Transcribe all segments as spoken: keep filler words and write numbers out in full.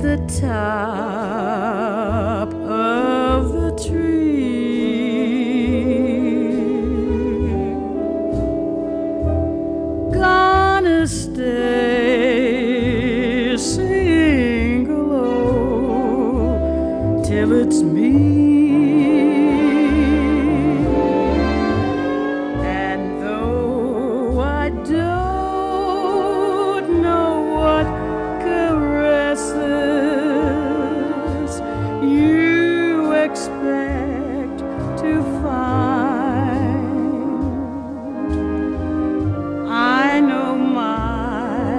the top of the tree. Gonna stay single oh, till it's me. And though I don't know what caresses you expect to find, I know my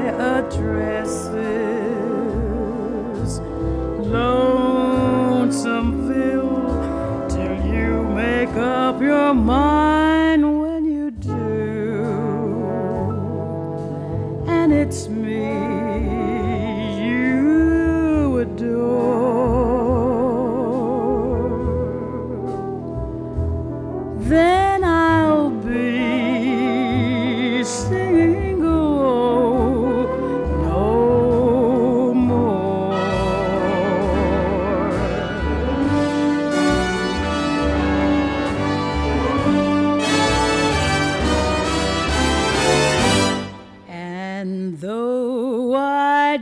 addresses. Lonesomeville, till you make up your mind. When you do, and it's me you adore, then I'll be single no more. And though I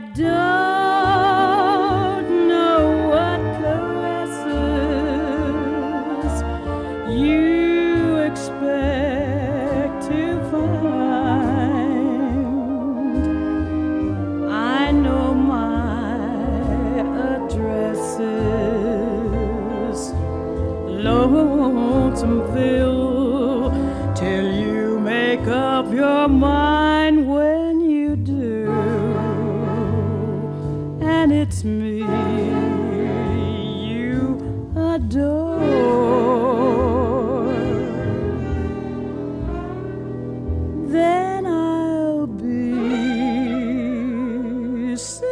don't know what caresses you expect to find, I know my addresses. Lonesomeville, till you make up your mind. When you do, and it's me you adore, then I'll be